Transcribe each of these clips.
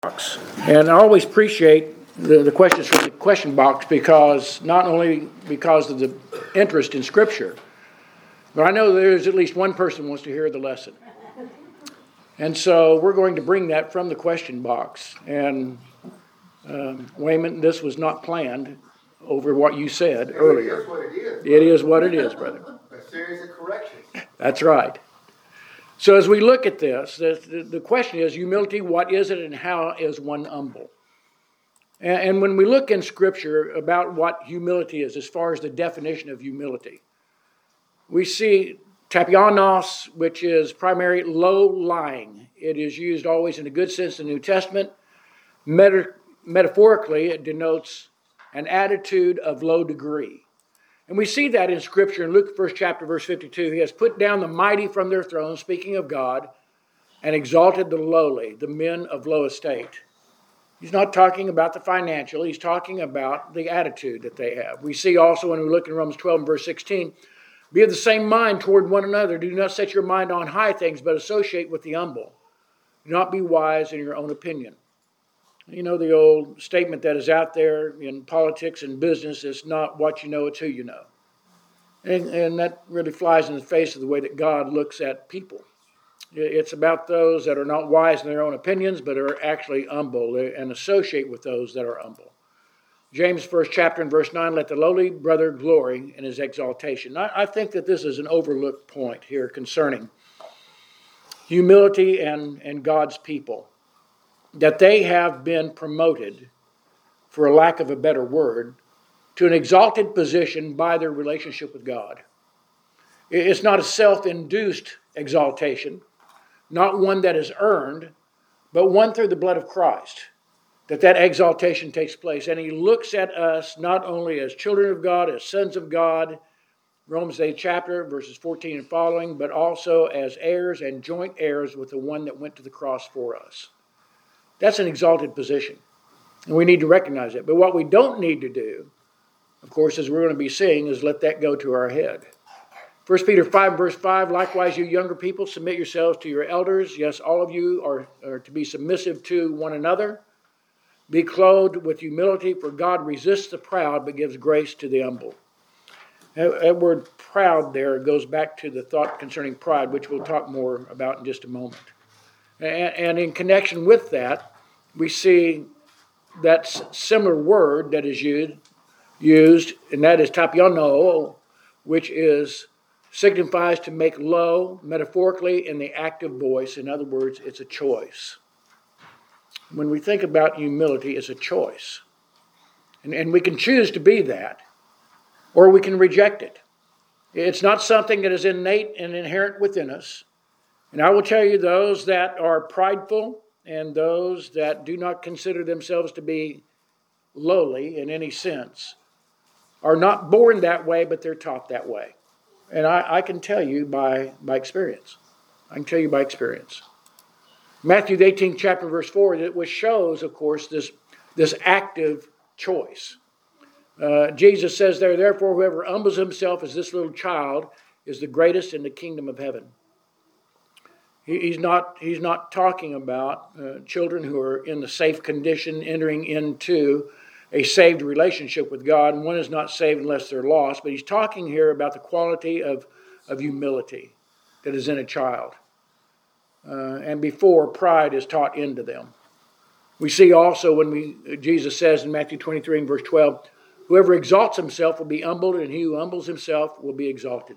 box. And I always appreciate the questions from the question box because not only because of the interest in Scripture, but I know there's at least one person who wants to hear the lesson. And so we're going to bring that from the question box. And Wayman, this was not planned over what you said earlier. It is what it is. It is what it is, brother. A series of corrections. That's right. So as we look at this, the question is humility, what is it and how is one humble? And when we look in Scripture about what humility is, as far as the definition of humility, we see tapianos, which is primarily low-lying. It is used always in a good sense in the New Testament. Metaphorically, it denotes an attitude of low degree. And we see that in Scripture in Luke 1st chapter, verse 52. He has put down the mighty from their thrones, speaking of God, and exalted the lowly, the men of low estate. He's not talking about the financial. He's talking about the attitude that they have. We see also when we look in Romans 12 and verse 16, be of the same mind toward one another. Do not set your mind on high things, but associate with the humble. Do not be wise in your own opinion. You know the old statement that is out there in politics and business, it's not what you know, it's who you know. And that really flies in the face of the way that God looks at people. It's about those that are not wise in their own opinions, but are actually humble and associate with those that are humble. James 1st chapter and verse 9, let the lowly brother glory in his exaltation. I think that this is an overlooked point here concerning humility and God's people. That they have been promoted, for a lack of a better word, to an exalted position by their relationship with God. It's not a self-induced exaltation, not one that is earned, but one through the blood of Christ, that exaltation takes place. And he looks at us not only as children of God, as sons of God, Romans 8 chapter, verses 14 and following, but also as heirs and joint heirs with the one that went to the cross for us. That's an exalted position, and we need to recognize it. But what we don't need to do, of course, as we're going to be seeing, is let that go to our head. 1 Peter 5, verse 5, likewise, you younger people, submit yourselves to your elders. Yes, all of you are to be submissive to one another. Be clothed with humility, for God resists the proud, but gives grace to the humble. That word proud there goes back to the thought concerning pride, which we'll talk more about in just a moment. And in connection with that, we see that similar word that is used, and that is tapiano, which signifies to make low, metaphorically, in the active voice. In other words, it's a choice. When we think about humility, it's a choice. And we can choose to be that, or we can reject it. It's not something that is innate and inherent within us. And I will tell you, those that are prideful and those that do not consider themselves to be lowly in any sense are not born that way, but they're taught that way. And I can tell you by experience. I can tell you by experience. Matthew the 18th chapter, verse 4, which shows, of course, this active choice. Jesus says there, therefore, whoever humbles himself as this little child is the greatest in the kingdom of heaven. He's not talking about children who are in the safe condition entering into a saved relationship with God, and one is not saved unless they're lost, but he's talking here about the quality of humility that is in a child. And before pride is taught into them. We see also when Jesus says in Matthew 23 and verse 12, whoever exalts himself will be humbled, and he who humbles himself will be exalted.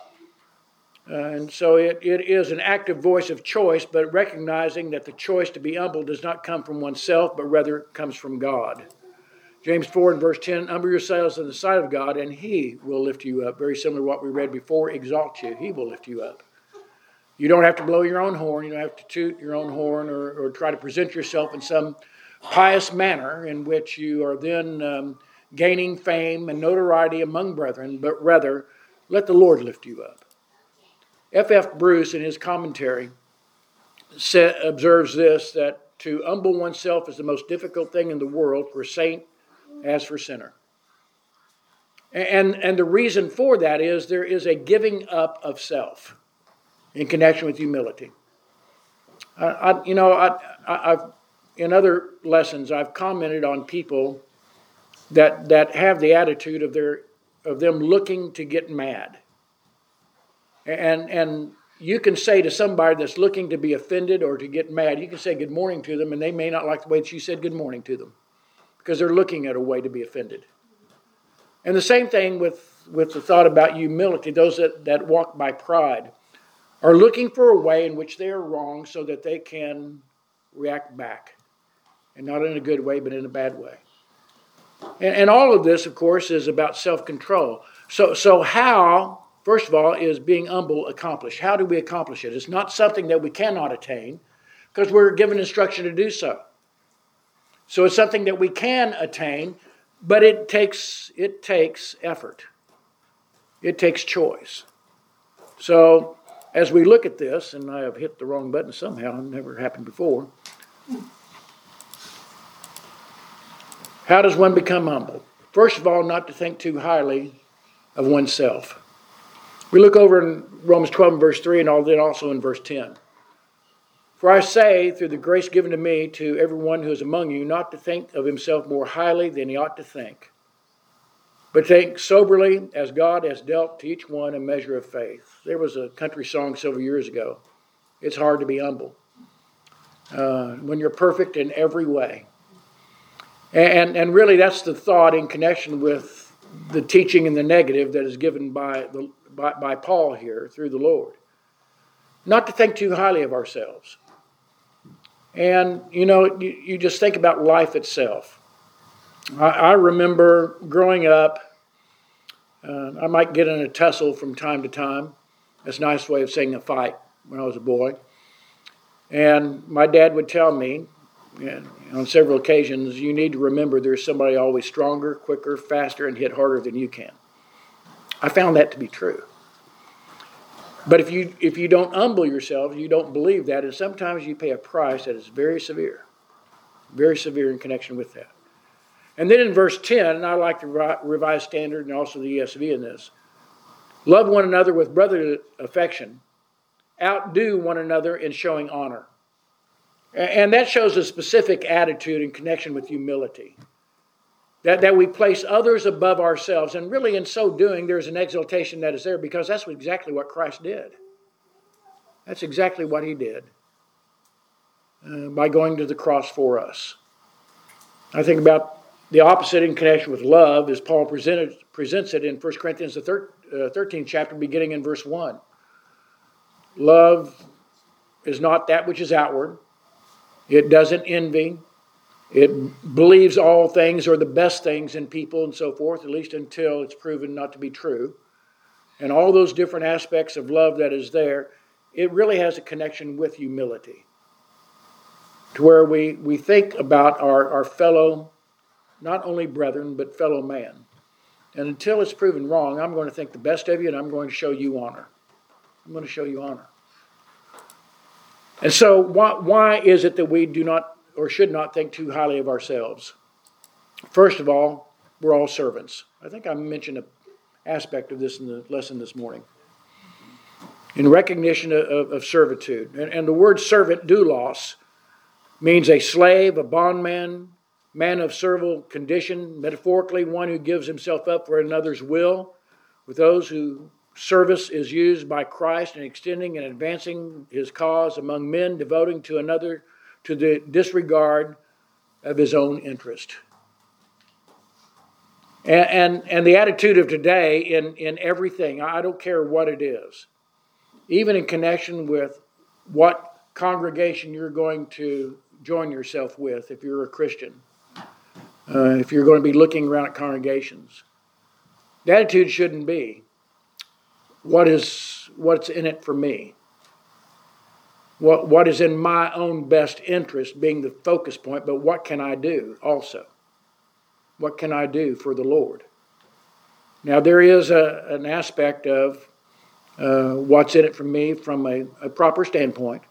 And so it is an active voice of choice, but recognizing that the choice to be humble does not come from oneself, but rather comes from God. James 4 and verse 10, humble yourselves in the sight of God, and he will lift you up. Very similar to what we read before, exalt you. He will lift you up. You don't have to blow your own horn. You don't have to toot your own horn or try to present yourself in some pious manner in which you are then gaining fame and notoriety among brethren, but rather let the Lord lift you up. F.F. Bruce, in his commentary, observes this, that to humble oneself is the most difficult thing in the world for saint as for sinner. And the reason for that is there is a giving up of self in connection with humility. I've in other lessons, I've commented on people that have the attitude of them looking to get mad. And you can say to somebody that's looking to be offended or to get mad, you can say good morning to them, and they may not like the way that you said good morning to them because they're looking at a way to be offended. And the same thing with the thought about humility. Those that walk by pride are looking for a way in which they are wrong so that they can react back. And not in a good way, but in a bad way. And all of this, of course, is about self-control. So how, first of all, is being humble accomplished? How do we accomplish it? It's not something that we cannot attain because we're given instruction to do so. So it's something that we can attain, but it takes effort. It takes choice. So as we look at this, and I have hit the wrong button somehow, it never happened before. How does one become humble? First of all, not to think too highly of oneself. We look over in Romans 12 and verse 3 and then also in verse 10. For I say, through the grace given to me, to everyone who is among you, not to think of himself more highly than he ought to think, but think soberly as God has dealt to each one a measure of faith. There was a country song several years ago. It's hard to be humble when you're perfect in every way. And really that's the thought in connection with the teaching in the negative that is given by Paul here through the Lord. Not to think too highly of ourselves. And, you just think about life itself. I remember growing up, I might get in a tussle from time to time. That's a nice way of saying a fight when I was a boy. And my dad would tell me, on several occasions, you need to remember there's somebody always stronger, quicker, faster, and hit harder than you can. I found that to be true. But if you don't humble yourself, you don't believe that, and sometimes you pay a price that is very severe in connection with that. And then in verse 10, and I like the Revised Standard and also the ESV in this, love one another with brotherly affection, outdo one another in showing honor. And that shows a specific attitude in connection with humility. That we place others above ourselves. And really in so doing, there's an exaltation that is there because that's exactly what Christ did. That's exactly what he did by going to the cross for us. I think about the opposite in connection with love as Paul presents it in 1 Corinthians the 13th chapter beginning in verse 1. Love is not that which is outward. It doesn't envy. It believes all things or the best things in people and so forth, at least until it's proven not to be true. And all those different aspects of love that is there, it really has a connection with humility. To where we think about our fellow, not only brethren, but fellow man. And until it's proven wrong, I'm going to think the best of you and I'm going to show you honor. I'm going to show you honor. And so why is it that we do not or should not think too highly of ourselves? First of all, we're all servants. I think I mentioned an aspect of this in the lesson this morning. In recognition of servitude. And the word servant, doulos, means a slave, a bondman, man of servile condition, metaphorically one who gives himself up for another's will, with those who service is used by Christ in extending and advancing his cause among men, devoting to another to the disregard of his own interest. And the attitude of today in everything, I don't care what it is, even in connection with what congregation you're going to join yourself with if you're a Christian, if you're going to be looking around at congregations. The attitude shouldn't be, what's in it for me? What is in my own best interest being the focus point, but what can I do also? What can I do for the Lord? Now there is an aspect of what's in it for me from a proper standpoint,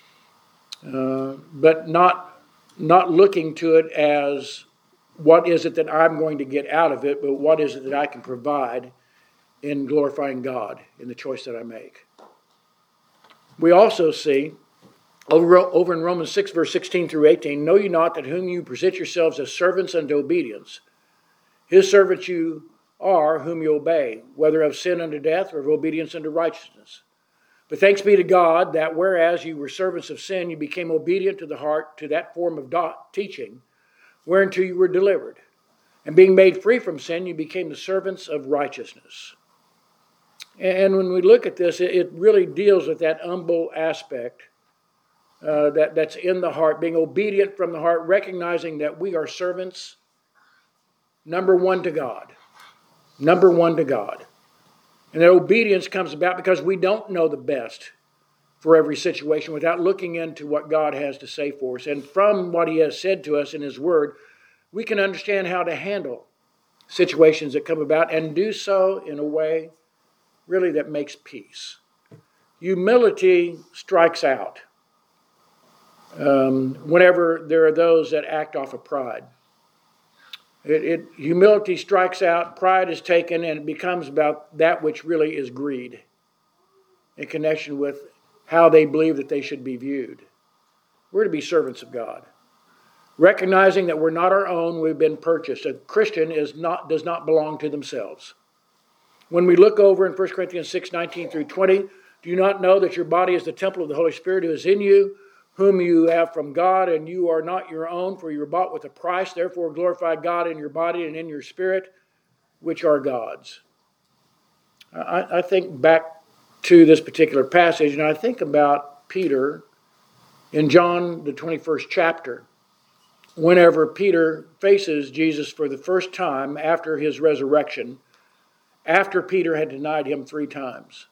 but not looking to it as what is it that I'm going to get out of it, but what is it that I can provide in glorifying God in the choice that I make. We also see Over in Romans 6, verse 16 through 18, know ye not that whom you present yourselves as servants unto obedience, his servants you are whom you obey, whether of sin unto death or of obedience unto righteousness. But thanks be to God that whereas you were servants of sin, you became obedient to the heart, to that form of teaching, whereunto you were delivered. And being made free from sin, you became the servants of righteousness. And when we look at this, it really deals with that humble aspect that's in the heart, being obedient from the heart, recognizing that we are servants, number one to God. Number one to God. And that obedience comes about because we don't know the best for every situation without looking into what God has to say for us. And from what he has said to us in his word, we can understand how to handle situations that come about and do so in a way really that makes peace. Humility strikes out whenever there are those that act off of pride. Humility strikes out, pride is taken, and it becomes about that which really is greed in connection with how they believe that they should be viewed. We're to be servants of God, recognizing that we're not our own, we've been purchased. A Christian does not belong to themselves. When we look over in 1 Corinthians 6, 19 through 20, do you not know that your body is the temple of the Holy Spirit who is in you, whom you have from God, and you are not your own, for you were bought with a price. Therefore glorify God in your body and in your spirit, which are God's. I think back to this particular passage, and I think about Peter in John, the 21st chapter, whenever Peter faces Jesus for the first time after his resurrection, after Peter had denied him 3 times.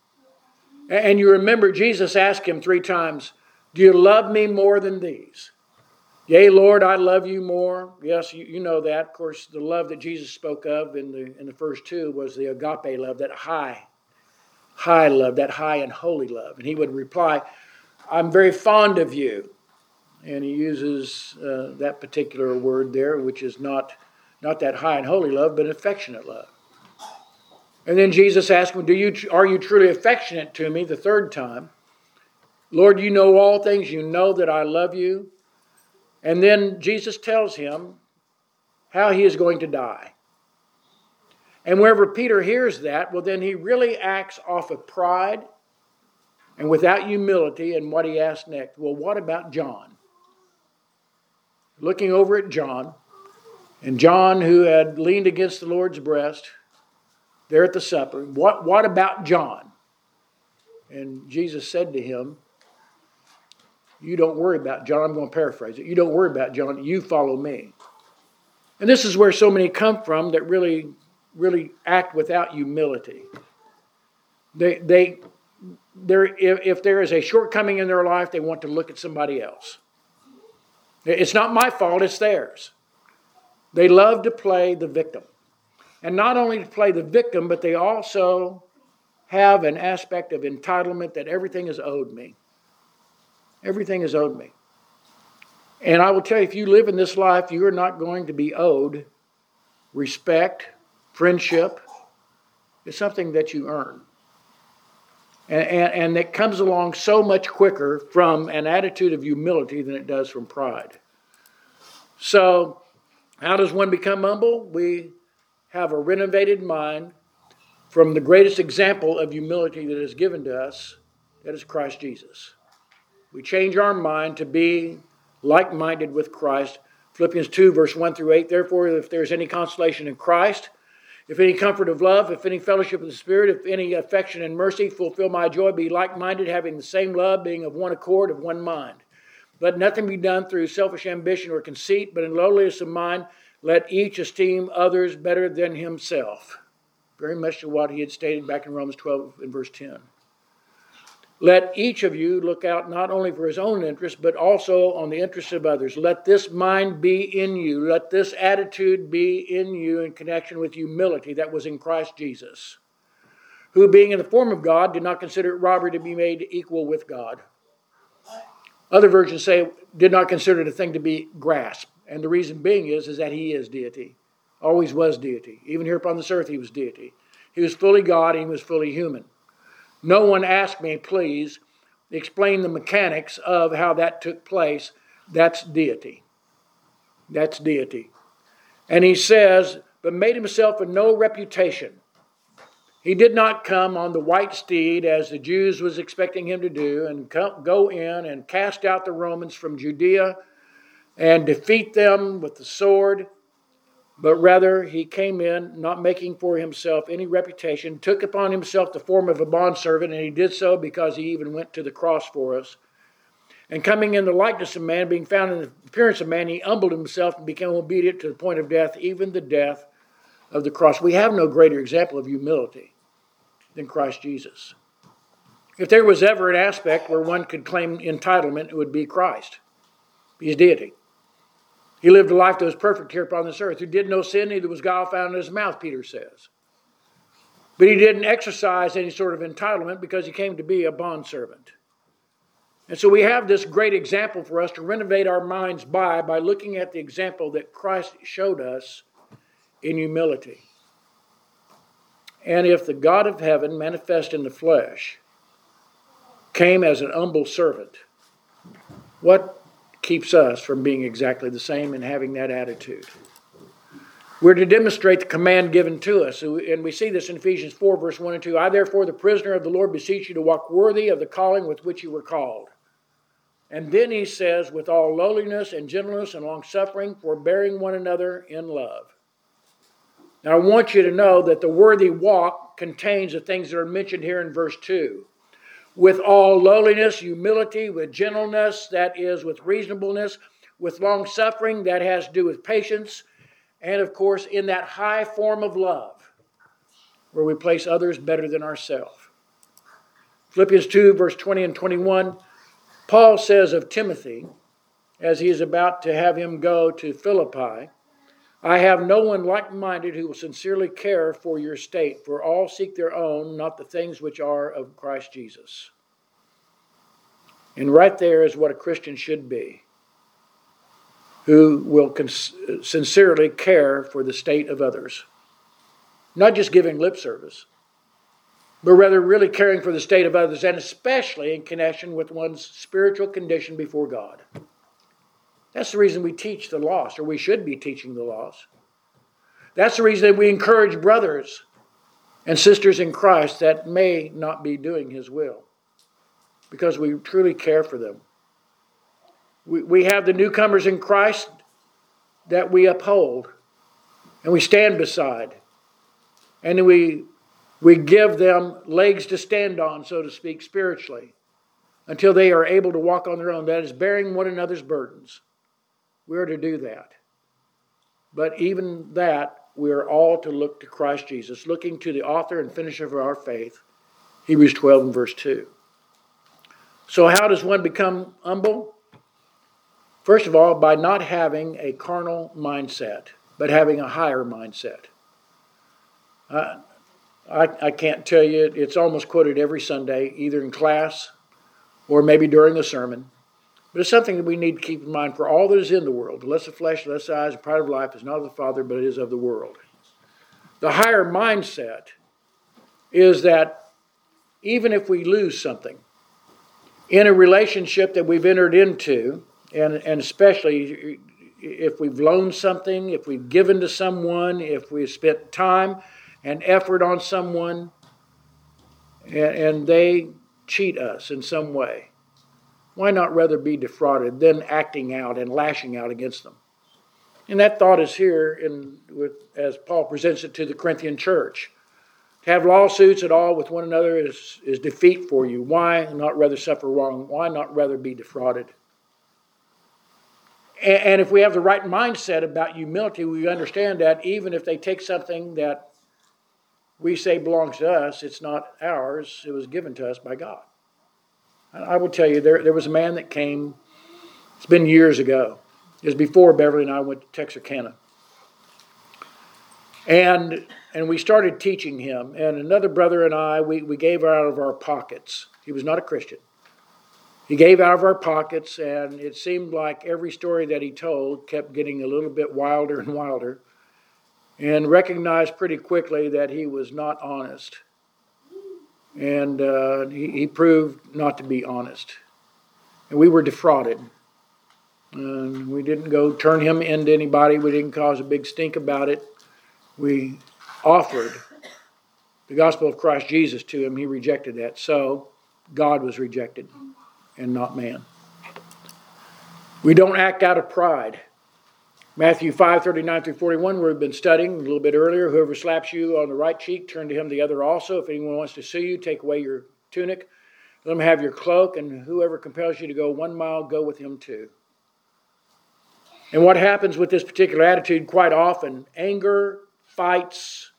And you remember Jesus asked him 3 times, do you love me more than these? Yea, Lord, I love you more. Yes, you know that. Of course, the love that Jesus spoke of in the first 2 was the agape love, that high love, that high and holy love. And he would reply, I'm very fond of you. And he uses that particular word there, which is not that high and holy love, but affectionate love. And then Jesus asked him, are you truly affectionate to me the 3rd time? Lord, you know all things. You know that I love you. And then Jesus tells him how he is going to die. And wherever Peter hears that, well, then he really acts off of pride and without humility. And what he asks next, well, what about John? Looking over at John, and John who had leaned against the Lord's breast there at the supper, what about John? And Jesus said to him, you don't worry about John. I'm going to paraphrase it. You don't worry about John. You follow me. And this is where so many come from that really, really act without humility. If there is a shortcoming in their life, they want to look at somebody else. It's not my fault, it's theirs. They love to play the victim. And not only to play the victim, but they also have an aspect of entitlement that everything is owed me. Everything is owed me. And I will tell you, if you live in this life, you are not going to be owed respect, friendship. It's something that you earn. And it comes along so much quicker from an attitude of humility than it does from pride. So, how does one become humble? We have a renovated mind from the greatest example of humility that is given to us, that is Christ Jesus. We change our mind to be like-minded with Christ. Philippians 2, verse 1 through 8, therefore, if there is any consolation in Christ, if any comfort of love, if any fellowship of the Spirit, if any affection and mercy, fulfill my joy, be like-minded, having the same love, being of one accord, of one mind. Let nothing be done through selfish ambition or conceit, but in lowliness of mind, let each esteem others better than himself. Very much to what he had stated back in Romans 12 and verse 10. Let each of you look out not only for his own interest, but also on the interests of others. Let this mind be in you. Let this attitude be in you in connection with humility that was in Christ Jesus, who being in the form of God did not consider it robbery to be made equal with God. Other versions say did not consider it a thing to be grasped. And the reason being is that he is deity. Always was deity. Even here upon this earth he was deity. He was fully God and he was fully human. No one asked me, please, explain the mechanics of how that took place. That's deity. That's deity. And he says, but made himself of no reputation. He did not come on the white steed as the Jews was expecting him to do and go in and cast out the Romans from Judea and defeat them with the sword. But rather he came in not making for himself any reputation, took upon himself the form of a bondservant, and he did so because he even went to the cross for us. And coming in the likeness of man, being found in the appearance of man, he humbled himself and became obedient to the point of death, even the death of the cross. We have no greater example of humility than Christ Jesus. If there was ever an aspect where one could claim entitlement, it would be Christ. He's deity. He lived a life that was perfect here upon this earth, who did no sin, neither was guile found in his mouth, Peter says. But he didn't exercise any sort of entitlement because he came to be a bondservant. And so we have this great example for us to renovate our minds by looking at the example that Christ showed us in humility. And if the God of heaven, manifest in the flesh, came as an humble servant, what keeps us from being exactly the same and having that attitude? We're to demonstrate the command given to us. And we see this in Ephesians 4, verse 1 and 2. I, therefore, the prisoner of the Lord, beseech you to walk worthy of the calling with which you were called. And then he says, with all lowliness and gentleness and long-suffering, forbearing one another in love. Now, I want you to know that the worthy walk contains the things that are mentioned here in verse 2. With all lowliness, humility, with gentleness, that is, with reasonableness, with long-suffering, that has to do with patience, and, of course, in that high form of love, where we place others better than ourselves. Philippians 2, verse 20 and 21, Paul says of Timothy, as he is about to have him go to Philippi, I have no one like-minded who will sincerely care for your state, for all seek their own, not the things which are of Christ Jesus. And right there is what a Christian should be, who will sincerely care for the state of others. Not just giving lip service, but rather really caring for the state of others, and especially in connection with one's spiritual condition before God. That's the reason we teach the lost, or we should be teaching the lost. That's the reason that we encourage brothers and sisters in Christ that may not be doing His will, because we truly care for them. We have the newcomers in Christ that we uphold and we stand beside, and we give them legs to stand on, so to speak, spiritually, until they are able to walk on their own. That is, bearing one another's burdens. We are to do that. But even that, we are all to look to Christ Jesus, looking to the author and finisher of our faith, Hebrews 12 and verse 2. So how does one become humble? First of all, by not having a carnal mindset, but having a higher mindset. I can't tell you, it's almost quoted every Sunday, either in class or maybe during a sermon. But it's something that we need to keep in mind. For all that is in the world, the lust of flesh, the lust of eyes, the pride of life is not of the Father, but it is of the world. The higher mindset is that even if we lose something in a relationship that we've entered into, and especially if we've loaned something, if we've given to someone, if we've spent time and effort on someone, and they cheat us in some way, why not rather be defrauded than acting out and lashing out against them? And that thought is here as Paul presents it to the Corinthian church. To have lawsuits at all with one another is defeat for you. Why not rather suffer wrong? Why not rather be defrauded? And if we have the right mindset about humility, we understand that even if they take something that we say belongs to us, it's not ours. It was given to us by God. I will tell you, there was a man that came, it's been years ago. It was before Beverly and I went to Texarkana. And we started teaching him. And another brother and I, we gave out of our pockets. He was not a Christian. He gave out of our pockets, and it seemed like every story that he told kept getting a little bit wilder and wilder, and recognized pretty quickly that he was not honest. And he proved not to be honest. And we were defrauded. We didn't go turn him into anybody. We didn't cause a big stink about it. We offered the gospel of Christ Jesus to him. He rejected that. So God was rejected and not man. We don't act out of pride. Matthew 5:39 through 41, where we've been studying a little bit earlier. Whoever slaps you on the right cheek, turn to him the other also. If anyone wants to sue you, take away your tunic. Let him have your cloak, and whoever compels you to go 1 mile, go with him too. And what happens with this particular attitude quite often, anger, fights,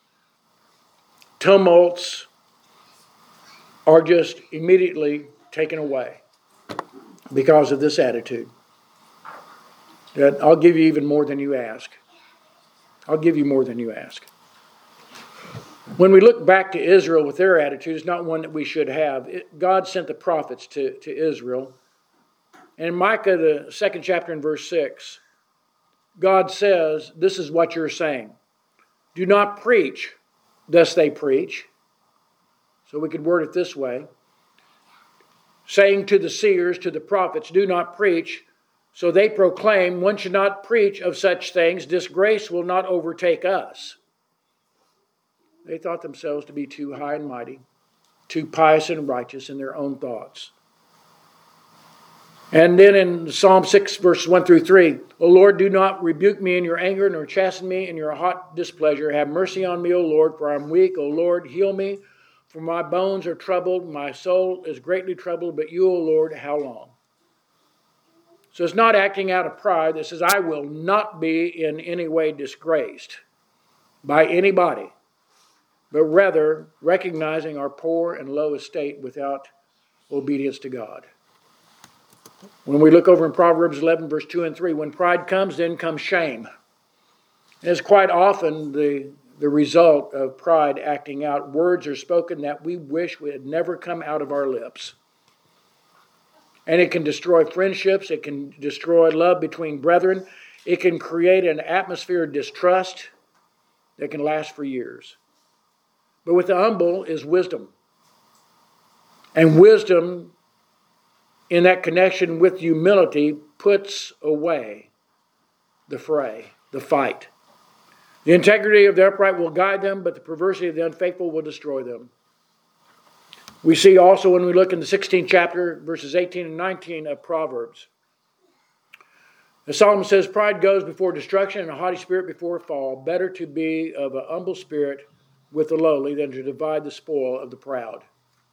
tumults are just immediately taken away because of this attitude. That I'll give you even more than you ask. I'll give you more than you ask. When we look back to Israel with their attitude, it's not one that we should have. God sent the prophets to Israel. And in Micah, the 2nd chapter and verse 6, God says, this is what you're saying. Do not preach, thus they preach. So we could word it this way. Saying to the seers, to the prophets, do not preach. So they proclaim, one should not preach of such things. Disgrace will not overtake us. They thought themselves to be too high and mighty, too pious and righteous in their own thoughts. And then in Psalm 6, verses 1 through 3, O Lord, do not rebuke me in your anger, nor chasten me in your hot displeasure. Have mercy on me, O Lord, for I am weak. O Lord, heal me, for my bones are troubled. My soul is greatly troubled, but you, O Lord, how long? So it's not acting out of pride that says, I will not be in any way disgraced by anybody, but rather recognizing our poor and low estate without obedience to God. When we look over in Proverbs 11, verse 2 and 3, when pride comes, then comes shame. And it's quite often the result of pride acting out. Words are spoken that we wish would never come out of our lips. And it can destroy friendships. It can destroy love between brethren. It can create an atmosphere of distrust that can last for years. But with the humble is wisdom. And wisdom, in that connection with humility, puts away the fray, the fight. The integrity of the upright will guide them, but the perversity of the unfaithful will destroy them. We see also when we look in the 16th chapter, verses 18 and 19 of Proverbs. As Solomon says, pride goes before destruction and a haughty spirit before a fall. Better to be of an humble spirit with the lowly than to divide the spoil of the proud.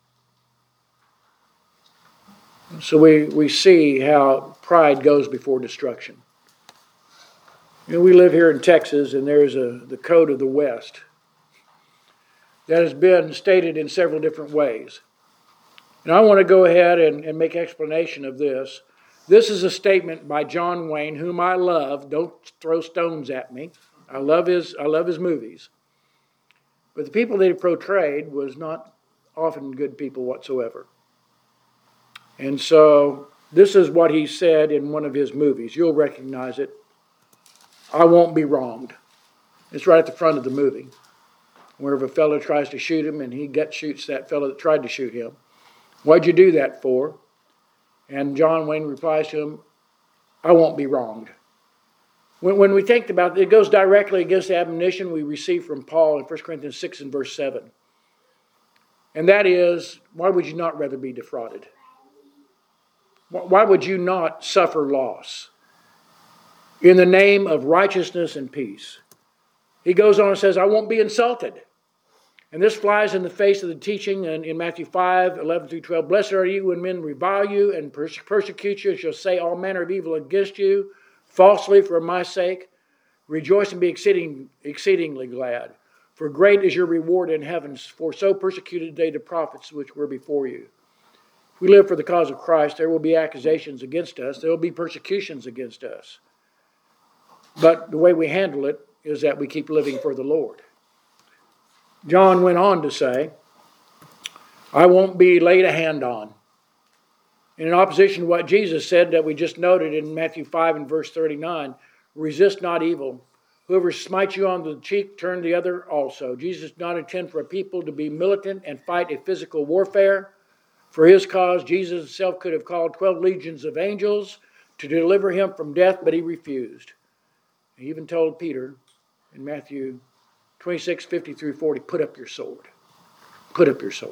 So we see how pride goes before destruction. You know, we live here in Texas, and there's the Code of the West that has been stated in several different ways. And I want to go ahead and make explanation of this. This is a statement by John Wayne, whom I love. Don't throw stones at me. I love his movies. But the people that he portrayed was not often good people whatsoever. And so this is what he said in one of his movies. You'll recognize it. I won't be wronged. It's right at the front of the movie. Where if a fellow tries to shoot him and he shoots that fellow that tried to shoot him. What'd you do that for? And John Wayne replies to him, I won't be wronged. When we think about it, it goes directly against the admonition we receive from Paul in 1 Corinthians 6 and verse 7. And that is, why would you not rather be defrauded? Why would you not suffer loss in the name of righteousness and peace? He goes on and says, I won't be insulted. And this flies in the face of the teaching in Matthew 5, 11 through 12. Blessed are you when men revile you and persecute you and shall say all manner of evil against you, falsely for my sake. Rejoice and be exceedingly glad. For great is your reward in heaven, for so persecuted they the prophets which were before you. If we live for the cause of Christ, there will be accusations against us. There will be persecutions against us. But the way we handle it is that we keep living for the Lord. John went on to say, I won't be laid a hand on. In opposition to what Jesus said that we just noted in Matthew 5 and verse 39, resist not evil, Whoever smites you on the cheek, turn the other also. Jesus did not intend for a people to be militant and fight a physical warfare. For his cause, Jesus himself could have called 12 legions of angels to deliver him from death, but he refused. He even told Peter in Matthew 26, 50 through 40, put up your sword. Put up your sword.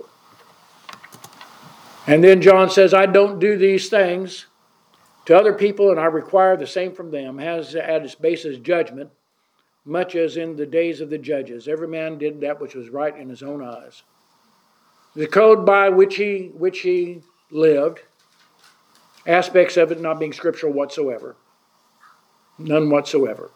And then John says, I don't do these things to other people, and I require the same from them. Has at its basis judgment, much as in the days of the judges. Every man did that which was right in his own eyes. The code by which he lived, aspects of it not being scriptural whatsoever. None whatsoever.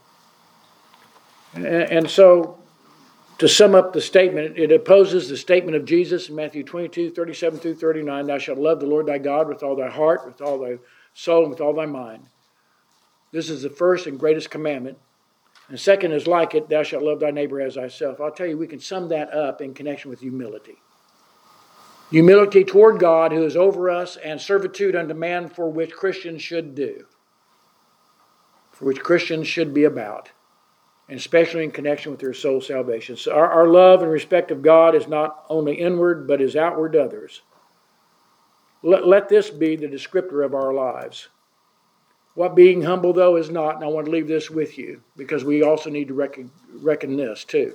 And so, to sum up the statement, it opposes the statement of Jesus in Matthew 22, 37 through 39, thou shalt love the Lord thy God with all thy heart, with all thy soul, and with all thy mind. This is the first and greatest commandment. And second is like it, thou shalt love thy neighbor as thyself. I'll tell you, we can sum that up in connection with humility. Humility toward God who is over us, and servitude unto man, for which Christians should do. For which Christians should be about. And especially in connection with their soul salvation. So our love and respect of God is not only inward, but is outward to others. Let this be the descriptor of our lives. What being humble, though, is not, and I want to leave this with you, because we also need to reckon this, too.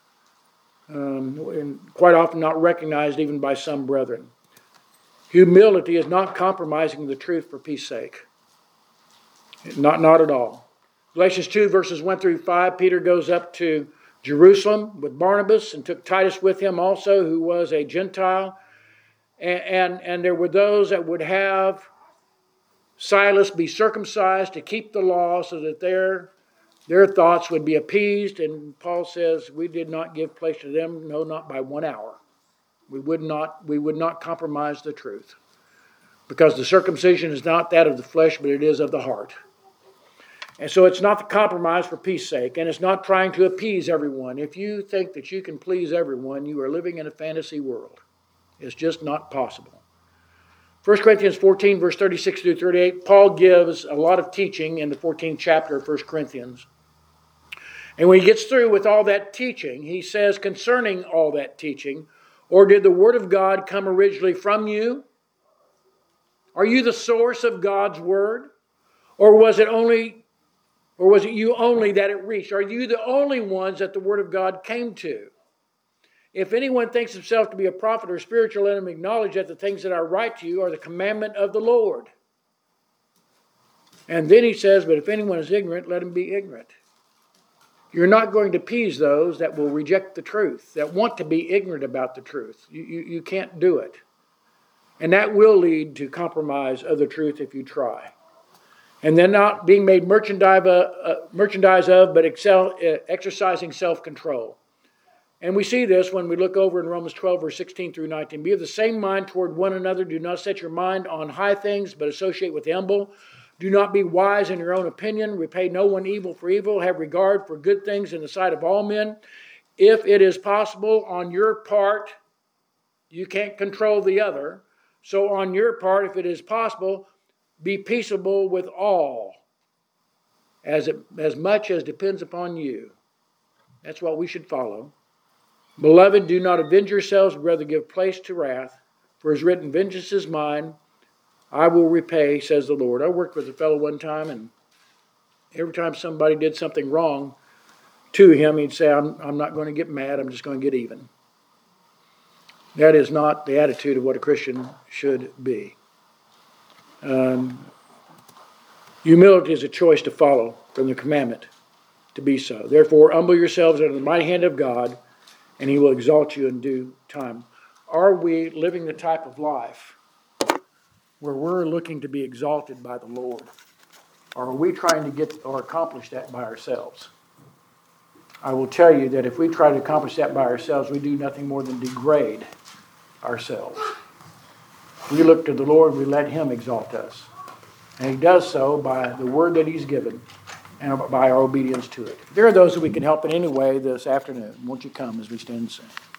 And quite often not recognized even by some brethren. Humility is not compromising the truth for peace sake. Not at all. Galatians 2, verses 1 through 5, Peter goes up to Jerusalem with Barnabas and took Titus with him also, who was a Gentile. And there were those that would have Silas be circumcised to keep the law so that their thoughts would be appeased. And Paul says, we did not give place to them, no, not by 1 hour. We would not compromise the truth. Because the circumcision is not that of the flesh, but it is of the heart. And so it's not the compromise for peace sake, and it's not trying to appease everyone. If you think that you can please everyone, you are living in a fantasy world. It's just not possible. 1 Corinthians 14, verse 36 through 38, Paul gives a lot of teaching in the 14th chapter of 1 Corinthians. And when he gets through with all that teaching, he says concerning all that teaching, or did the word of God come originally from you? Are you the source of God's word? Or was it you only that it reached? Are you the only ones that the word of God came to? If anyone thinks himself to be a prophet or spiritual, let him acknowledge that the things that I write to you are the commandment of the Lord. And then he says, but if anyone is ignorant, let him be ignorant. You're not going to appease those that will reject the truth, that want to be ignorant about the truth. You can't do it. And that will lead to compromise of the truth if you try. And then not being made merchandise of, but exercising self-control. And we see this when we look over in Romans 12, verse 16 through 19. Be of the same mind toward one another. Do not set your mind on high things, but associate with the humble. Do not be wise in your own opinion. Repay no one evil for evil. Have regard for good things in the sight of all men. If it is possible on your part, you can't control the other. So on your part, if it is possible, be peaceable with all, as much as depends upon you. That's what we should follow. Beloved, do not avenge yourselves, but rather give place to wrath. For it is written, vengeance is mine, I will repay, says the Lord. I worked with a fellow one time, and every time somebody did something wrong to him, he'd say, I'm not going to get mad, I'm just going to get even. That is not the attitude of what a Christian should be. Humility is a choice to follow from the commandment to be so. Therefore, humble yourselves under the mighty hand of God, and he will exalt you in due time. Are we living the type of life where we're looking to be exalted by the Lord? Or are we trying to get or accomplish that by ourselves? I will tell you that if we try to accomplish that by ourselves, we do nothing more than degrade ourselves. We look to the Lord, we let him exalt us. And he does so by the word that he's given and by our obedience to it. There are those that we can help in any way this afternoon. Won't you come as we stand and sing?